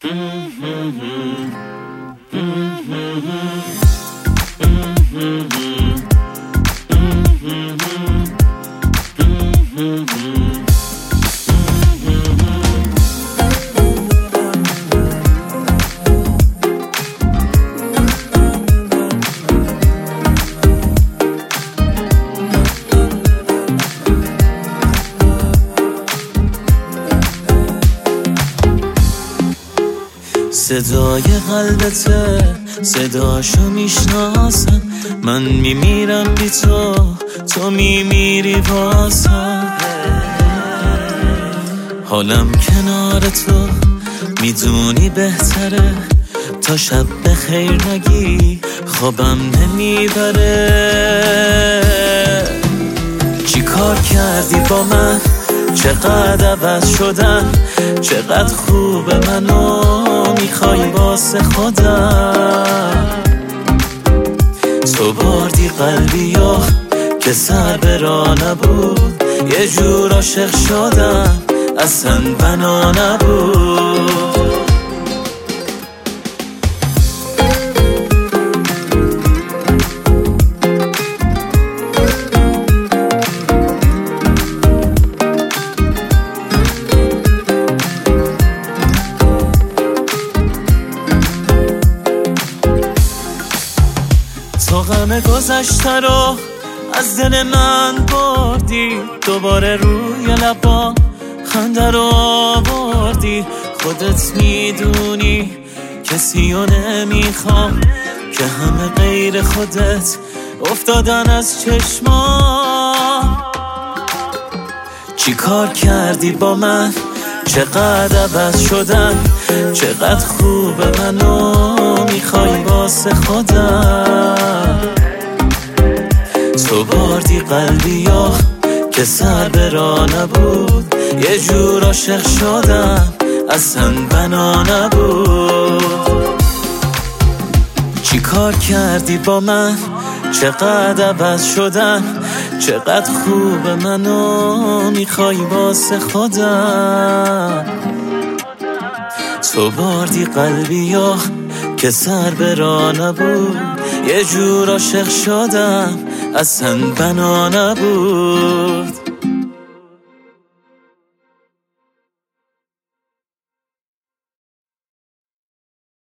صدای قلبته صداشو میشناسم، من میمیرم بی تو، تو میمیری واسم. حالم کنار تو میدونی بهتره، تا شب بخیر نگی خوابم نمیبره. چی کار کردی با من؟ چقدر عوض شدم، چقدر خوبه منو میخوای واسه خودم. تو بردی قلبی و که سر به راه نبود، یه جور عاشق شدم اصلا بنا نبود. تو غم گذشته رو از دل من بردی، دوباره روی لبام خنده رو آوردی. خودت میدونی کسی رو نمیخوام که همه غیر خودت افتادن از چشمام. چی کار کردی با من؟ چقدر عوض شدم، چقدر خوبه منو میخوای واسه خودم. تو بردی قلبی و که سر به راه نبود، یه جور عاشق شدم اصلا بنا نبود. چی کار کردی با من؟ چقدر عوض شدم، چقدر خوبه منو میخوای واسه خودم. تو بردی قلبی و که سر به راه نبود، یه جور عاشق شدم اصلا بنا نبود.